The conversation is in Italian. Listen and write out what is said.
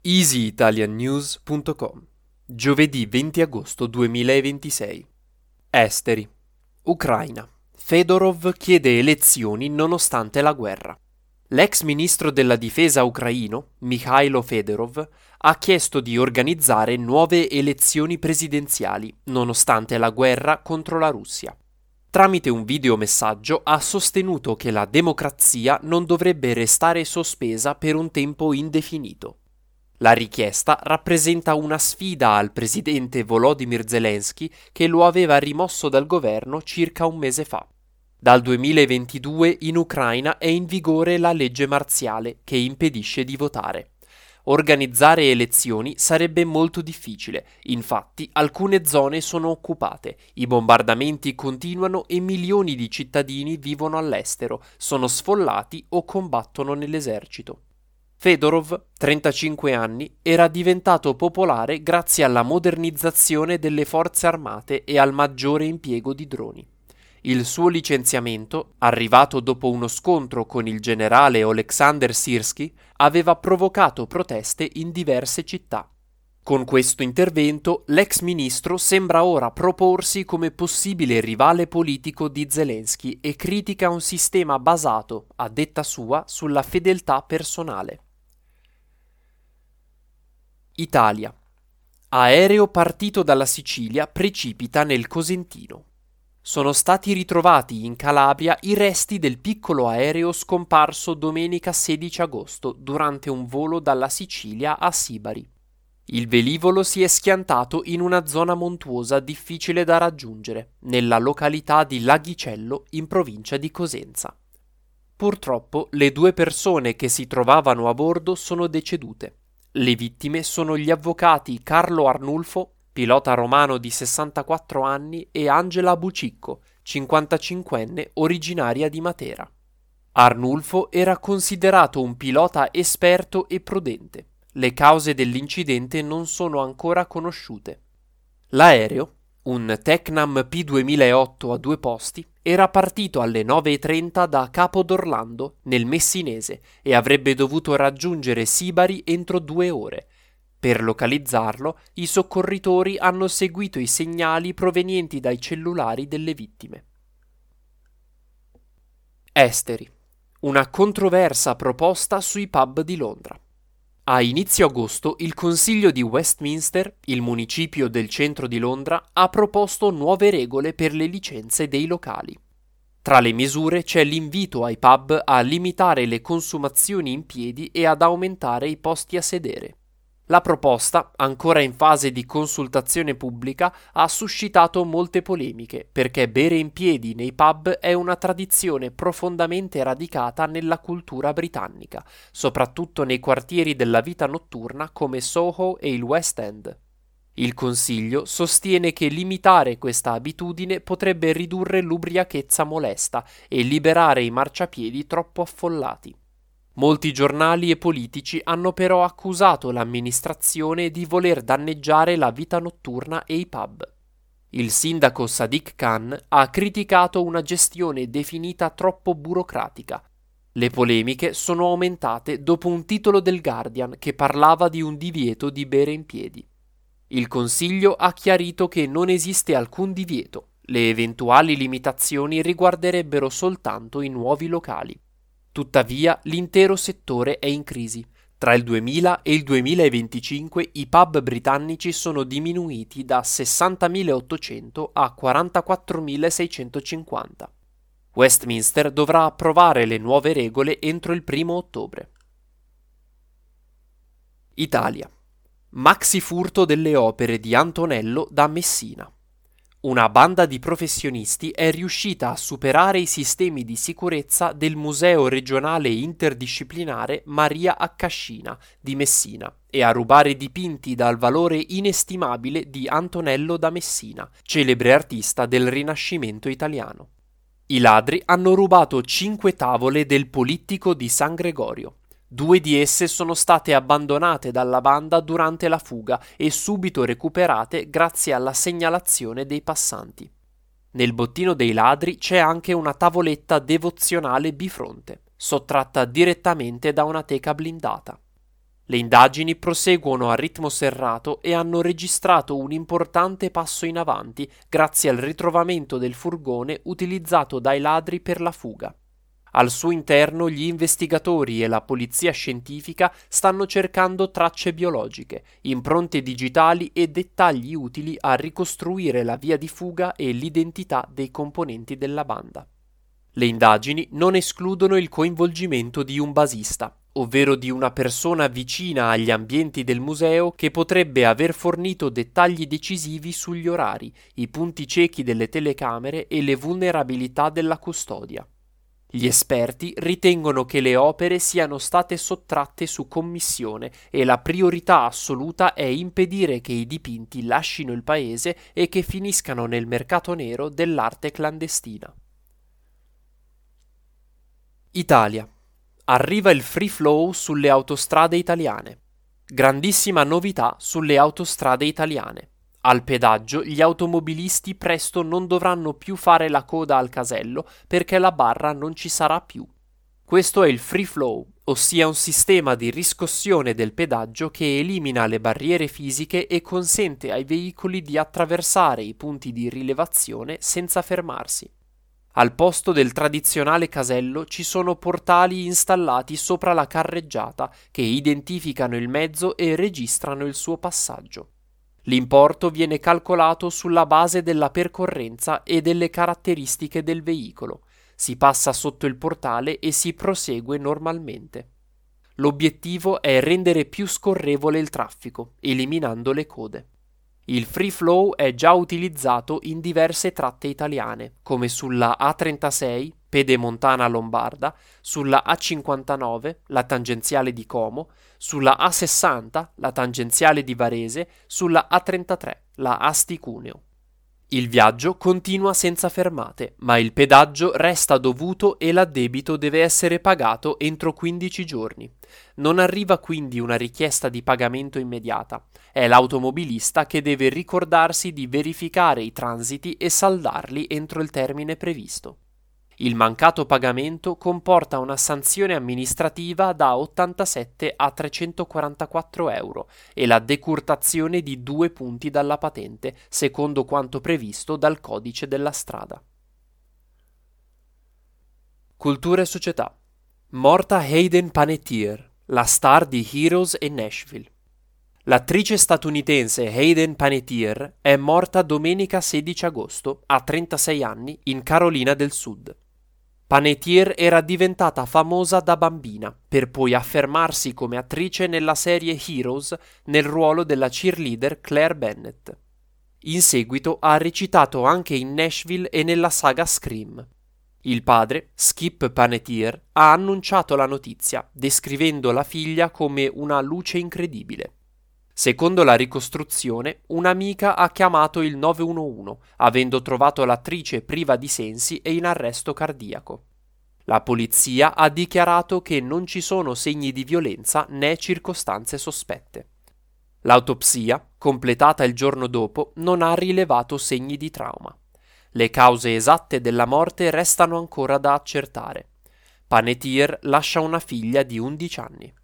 EasyItalianNews.com Giovedì 20 agosto 2026 Esteri. Ucraina. Fedorov chiede elezioni nonostante la guerra. L'ex ministro della difesa ucraino, Mikhailo Fedorov, ha chiesto di organizzare nuove elezioni presidenziali nonostante la guerra contro la Russia. Tramite un videomessaggio ha sostenuto che la democrazia non dovrebbe restare sospesa per un tempo indefinito. La richiesta rappresenta una sfida al presidente Volodymyr Zelensky che lo aveva rimosso dal governo circa un mese fa. Dal 2022 in Ucraina è in vigore la legge marziale che impedisce di votare. Organizzare elezioni sarebbe molto difficile, infatti alcune zone sono occupate, i bombardamenti continuano e milioni di cittadini vivono all'estero, sono sfollati o combattono nell'esercito. Fedorov, 35 anni, era diventato popolare grazie alla modernizzazione delle forze armate e al maggiore impiego di droni. Il suo licenziamento, arrivato dopo uno scontro con il generale Oleksandr Syrskyi, aveva provocato proteste in diverse città. Con questo intervento, l'ex ministro sembra ora proporsi come possibile rivale politico di Zelensky e critica un sistema basato, a detta sua, sulla fedeltà personale. Italia. Aereo partito dalla Sicilia precipita nel Cosentino. Sono stati ritrovati in Calabria i resti del piccolo aereo scomparso domenica 16 agosto durante un volo dalla Sicilia a Sibari. Il velivolo si è schiantato in una zona montuosa difficile da raggiungere, nella località di Laghicello, in provincia di Cosenza. Purtroppo le due persone che si trovavano a bordo sono decedute. Le vittime sono gli avvocati Carlo Arnulfo, pilota romano di 64 anni, e Angela Bucicco, 55enne, originaria di Matera. Arnulfo era considerato un pilota esperto e prudente. Le cause dell'incidente non sono ancora conosciute. L'aereo, un Tecnam P2008 a due posti, era partito alle 9:30 da Capo d'Orlando, nel Messinese, e avrebbe dovuto raggiungere Sibari entro 2 ore. Per localizzarlo, i soccorritori hanno seguito i segnali provenienti dai cellulari delle vittime. Esteri. Una controversa proposta sui pub di Londra. A inizio agosto il Consiglio di Westminster, il municipio del centro di Londra, ha proposto nuove regole per le licenze dei locali. Tra le misure c'è l'invito ai pub a limitare le consumazioni in piedi e ad aumentare i posti a sedere. La proposta, ancora in fase di consultazione pubblica, ha suscitato molte polemiche, perché bere in piedi nei pub è una tradizione profondamente radicata nella cultura britannica, soprattutto nei quartieri della vita notturna come Soho e il West End. Il Consiglio sostiene che limitare questa abitudine potrebbe ridurre l'ubriachezza molesta e liberare i marciapiedi troppo affollati. Molti giornali e politici hanno però accusato l'amministrazione di voler danneggiare la vita notturna e i pub. Il sindaco Sadiq Khan ha criticato una gestione definita troppo burocratica. Le polemiche sono aumentate dopo un titolo del Guardian che parlava di un divieto di bere in piedi. Il Consiglio ha chiarito che non esiste alcun divieto, le eventuali limitazioni riguarderebbero soltanto i nuovi locali. Tuttavia, l'intero settore è in crisi. Tra il 2000 e il 2025 i pub britannici sono diminuiti da 60.800 a 44.650. Westminster dovrà approvare le nuove regole entro il 1° ottobre. Italia. Maxi furto delle opere di Antonello da Messina. Una banda di professionisti è riuscita a superare i sistemi di sicurezza del Museo regionale interdisciplinare Maria Accascina di Messina e a rubare dipinti dal valore inestimabile di Antonello da Messina, celebre artista del Rinascimento italiano. I ladri hanno rubato 5 tavole del Polittico di San Gregorio. 2 di esse sono state abbandonate dalla banda durante la fuga e subito recuperate grazie alla segnalazione dei passanti. Nel bottino dei ladri c'è anche una tavoletta devozionale bifronte, sottratta direttamente da una teca blindata. Le indagini proseguono a ritmo serrato e hanno registrato un importante passo in avanti grazie al ritrovamento del furgone utilizzato dai ladri per la fuga. Al suo interno gli investigatori e la polizia scientifica stanno cercando tracce biologiche, impronte digitali e dettagli utili a ricostruire la via di fuga e l'identità dei componenti della banda. Le indagini non escludono il coinvolgimento di un basista, ovvero di una persona vicina agli ambienti del museo che potrebbe aver fornito dettagli decisivi sugli orari, i punti ciechi delle telecamere e le vulnerabilità della custodia. Gli esperti ritengono che le opere siano state sottratte su commissione e la priorità assoluta è impedire che i dipinti lascino il paese e che finiscano nel mercato nero dell'arte clandestina. Italia. Arriva il free flow sulle autostrade italiane. Grandissima novità sulle autostrade italiane. Al pedaggio gli automobilisti presto non dovranno più fare la coda al casello perché la barra non ci sarà più. Questo è il free flow, ossia un sistema di riscossione del pedaggio che elimina le barriere fisiche e consente ai veicoli di attraversare i punti di rilevazione senza fermarsi. Al posto del tradizionale casello ci sono portali installati sopra la carreggiata che identificano il mezzo e registrano il suo passaggio. L'importo viene calcolato sulla base della percorrenza e delle caratteristiche del veicolo. Si passa sotto il portale e si prosegue normalmente. L'obiettivo è rendere più scorrevole il traffico, eliminando le code. Il free flow è già utilizzato in diverse tratte italiane, come sulla A36, pedemontana lombarda, sulla A59, la tangenziale di Como, sulla A60, la tangenziale di Varese, sulla A33, la Asti-Cuneo. Il viaggio continua senza fermate, ma il pedaggio resta dovuto e l'addebito deve essere pagato entro 15 giorni. Non arriva quindi una richiesta di pagamento immediata. È l'automobilista che deve ricordarsi di verificare i transiti e saldarli entro il termine previsto. Il mancato pagamento comporta una sanzione amministrativa da 87 a 344 euro e la decurtazione di 2 punti dalla patente, secondo quanto previsto dal codice della strada. Cultura e società. Morta Hayden Panettiere, la star di Heroes e Nashville. L'attrice statunitense Hayden Panettiere è morta domenica 16 agosto, a 36 anni, in Carolina del Sud. Panettiere era diventata famosa da bambina, per poi affermarsi come attrice nella serie Heroes nel ruolo della cheerleader Claire Bennett. In seguito ha recitato anche in Nashville e nella saga Scream. Il padre, Skip Panettiere, ha annunciato la notizia, descrivendo la figlia come una luce incredibile. Secondo la ricostruzione, un'amica ha chiamato il 911, avendo trovato l'attrice priva di sensi e in arresto cardiaco. La polizia ha dichiarato che non ci sono segni di violenza né circostanze sospette. L'autopsia, completata il giorno dopo, non ha rilevato segni di trauma. Le cause esatte della morte restano ancora da accertare. Panettiere lascia una figlia di 11 anni.